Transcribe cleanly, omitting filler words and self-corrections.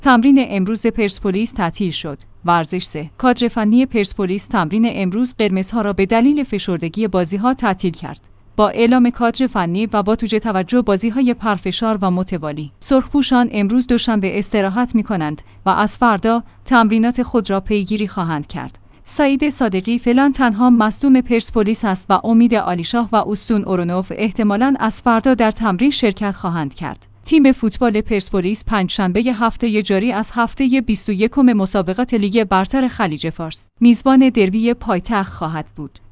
تمرین امروز پرسپولیس تعطیل شد. ورزش 3. کادر فنی پرسپولیس تمرین امروز قرمزها را به دلیل فشردگی بازی‌ها تعطیل کرد. با اعلام کادر فنی و با توجه بازی‌های پرفشار و متوالی، سرخپوشان امروز دوشنبه استراحت می‌کنند و از فردا تمرینات خود را پیگیری خواهند کرد. سعید صادقی فعلا تنها مصدوم پرسپولیس است و امید عالیشاه و اوستون اورونوف احتمالاً از فردا در تمرین شرکت خواهند کرد. تیم فوتبال پرسپولیس پنجشنبه هفته جاری از هفته 21 مسابقات لیگ برتر خلیج فارس میزبان دربی پایتخت خواهد بود.